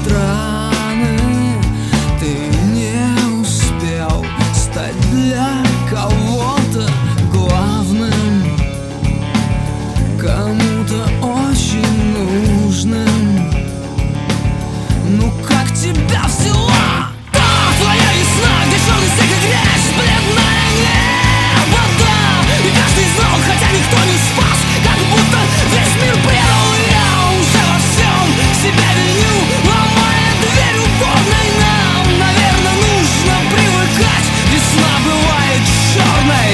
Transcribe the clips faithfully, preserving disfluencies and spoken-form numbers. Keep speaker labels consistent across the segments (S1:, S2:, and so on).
S1: страны. Ты не успел стать для кого-то главным, кому-то очень нужным. Ну как тебя взяла та твоя весна, где черный снег и грязь, бледное небо, да. И каждый знал, хотя никто не спас, как будто весь мир предал. Я уже во всем себя виню, ломая дверь уборной нам. Наверное, нужно привыкать, весна бывает черной,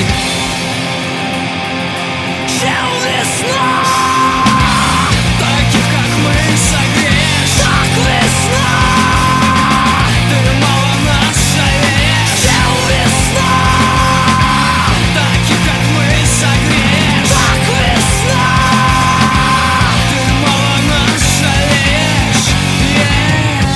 S1: чем весна. Таких, как мы, согреешь, так весна. Ты мало нас жалеешь, чем весна. Таких, как мы, согреешь, так весна. Ты мало нас жалеешь, yeah.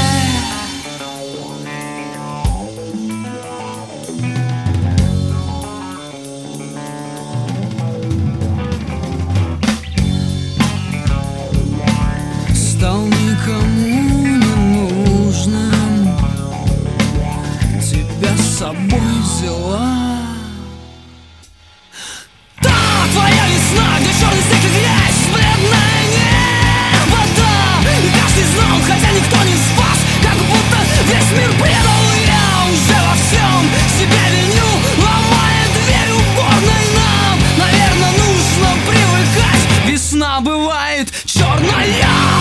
S1: Стал никому не нужным, тебя с собой взяла та твоя весна, где черный снег и грязь, бледное небо, да. И каждый знал, хотя никто не спас, как будто весь мир предал. Я уже во всем себя виню, ломая дверь уборной нам. Наверное, нужно привыкать, весна бывает черная.